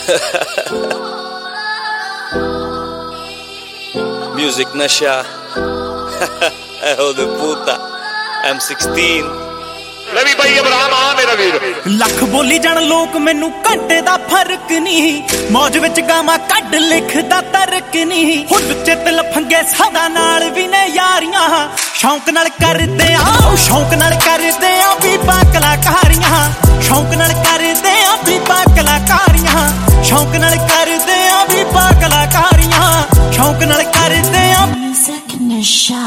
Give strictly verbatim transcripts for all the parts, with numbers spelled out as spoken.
Music nasha. Hijo de puta. M sixteen. ਲਵੀ ਬਾਈ ਇਬਰਾਹਿਮ ਆ ਮੇਰਾ ਵੀਰ ਲੱਖ ਬੋਲੀ ਜਾਣ ਲੋਕ ਮੈਨੂੰ ਘੰਟੇ ਦਾ ਫਰਕ ਨਹੀਂ ਮੌਜ ਵਿੱਚ ਗਾਵਾਂ ਕੱਢ ਲਿਖਦਾ ਤਰਕ ਨਹੀਂ ਹੁਣ ਚਿੱਤ ਲਫੰਗੇ ਸਦਾ ਨਾਲ ਵੀ ਨੇ ਯਾਰੀਆਂ ਸ਼ੌਂਕ ਨਾਲ ਕਰਦੇ ਆ ਸ਼ੌਂਕ ਨਾਲ ਕਰਦੇ ਆ ਵੀ ਕਲਾਕਾਰੀਆਂ ਸ਼ੌਂਕ ਨਾਲ ਕਰਦੇ ਆ ਵੀ ਕਲਾਕਾਰੀਆਂ ਸ਼ੌਂਕ ਨਾਲ ਕਰਦੇ ਆ ਵੀ ਕਲਾਕਾਰੀਆਂ ਸ਼ੌਂਕ ਨਾਲ ਕਰਦੇ ਆ Music nasha.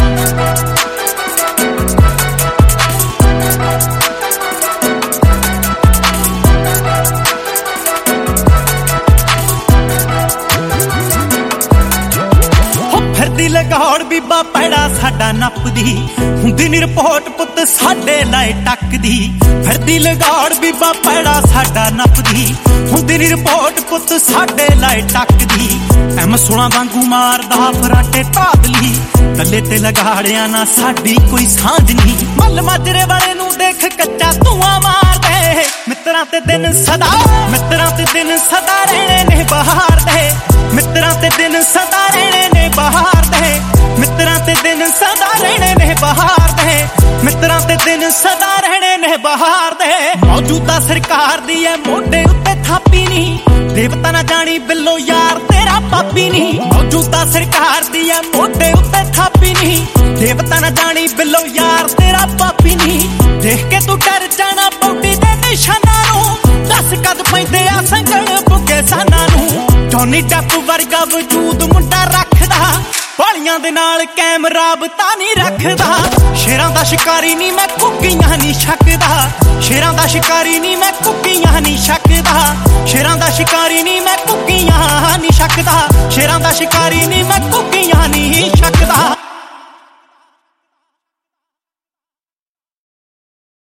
ਫਿਰਦੀ ਲਗਾਉਣ ਬੀਬਾ ਪੈੜਾ ਸਾਡਾ ਨੱਪਦੀ ਹੁੰਦੀ ਨੀ ਰਿਪੋਰਟ ਪੁੱਤ ਸਾਡੇ ਲਾਏ ਟੱਕਦੀ ਫਿਰਦੀ ਲਗਾਉਣ ਬੀਬਾ ਪੈੜਾ ਸਾਡਾ ਨੱਪਦੀ ਹੁੰਦੀ ਨੀ ਰਿਪੋਰਟ ਪੁੱਤ ਸਾਡੇ ਲਾਏ ਟੱਕਦੀ ਐਮ ਸੋਲਾਂ ਵਾਂਗੂ ਮਾਰਦਾ ਫਰਾਟੇ ਧਾਦਲੀ ਕੱਲੇ ਤੇ ਲਗਾੜਿਆ ਨਾ ਸਾਡੀ ਕੋਈ ਸਾਂਝ ਨਹੀਂ ਮੱਲ ਮਾਜਰੇ ਵਾਲੇ ਨੂੰ ਦੇਖ ਕੱਚਾ ਧੂਆਂ ਮਾਰਦੇ ਮਿੱਤਰਾਂ ਤੇ ਦਿਨ ਸਦਾ ਮਿੱਤਰਾਂ ਤੇ ਦਿਨ ਸਦਾ ਰਹਿਣੇ ਨੇ ਬਹਾਰ ਦੇ ਮਿੱਤਰਾਂ ਤੇ ਦਿਨ ਸਦਾ ਰਹਿਣੇ ਨੇ ਬਹਾਰ ਦੇ ਮਿੱਤਰਾਂ ਤੇ ਦਿਨ ਸਦਾ ਰਹਿਣੇ ਨੇ ਬਹਾਰ ਦੇ ਮਿੱਤਰਾਂ ਤੇ ਦਿਨ ਸਦਾ ਰਹਿਣੇ ਨੇ ਬਹਾਰ ਦੇ ਮੌਜੂਦਾ ਸਰਕਾਰ ਦੀ ਐ ਮੋਢੇ ਉੱਤੇ ਥਾਪੀ ਨਹੀਂ ਦੇਵਤਾ ਨਾ ਜਾਣੀ ਬਿੱਲੋ ਯਾਰ ਤੇਰਾ ਪਾਪੀ ਨਹੀਂ ਮੌਜੂਦਾ ਸਰਕਾਰ ਦੀ ਐ ਮੋਢੇ ਉੱਤੇ ਥਾਪੀ ਨਹੀਂ ਦੇਵਤਾ ਨਾ ਜਾਣੀ ਬਿੱਲੋ ਯਾਰ ਤੇਰਾ ਪਾਪੀ ਨਹੀਂ ਦੇਖ ਕੇ ਤੂੰ ਡਰ ਜਾਣਾ ਬੌਡੀ ਦੇ ਨਿਸ਼ਾਨਾਂ ਨੂੰ ਦੱਸ ਕਦ ਪੈਂਦੇ ਆ ਸੰਗਲ ਬੁੱਗੇ ਸਾਨਾਂ ਨੂੰ ਜੌਨੀ ਡੱਪ ਵਰਗਾ ਵਜੂਦ ਮੁੰਡਾ ਰੱਖਦਾ ਵਾਲੀਆਂ ਦੇ ਨਾਲ ਕੈਮਰਾ ਬਤਾ ਨਹੀਂ ਰੱਖਦਾ ਸ਼ੇਰਾਂ ਦਾ ਸ਼ਿਕਾਰੀ ਨਹੀਂ ਮੈਂ ਕੁੱਕੀਆਂ ਨਹੀਂ ਛੱਕਦਾ ਸ਼ੇਰਾਂ ਦਾ ਸ਼ਿਕਾਰੀ ਨਹੀਂ ਮੈਂ ਕੁੱਕੀਆਂ ਨਹੀਂ ਛੱਕਦਾ ਸ਼ੇਰਾਂ ਦਾ ਸ਼ਿਕਾਰੀ ਨਹੀਂ ਮੈਂ ਕੁੱਕੀਆਂ ਨਹੀਂ ਛੱਕਦਾ ਸ਼ੇਰਾਂ ਦਾ ਸ਼ਿਕਾਰੀ ਨਹੀਂ ਮੈਂ ਕੁੱਕੀਆਂ ਨਹੀਂ ਛੱਕਦਾ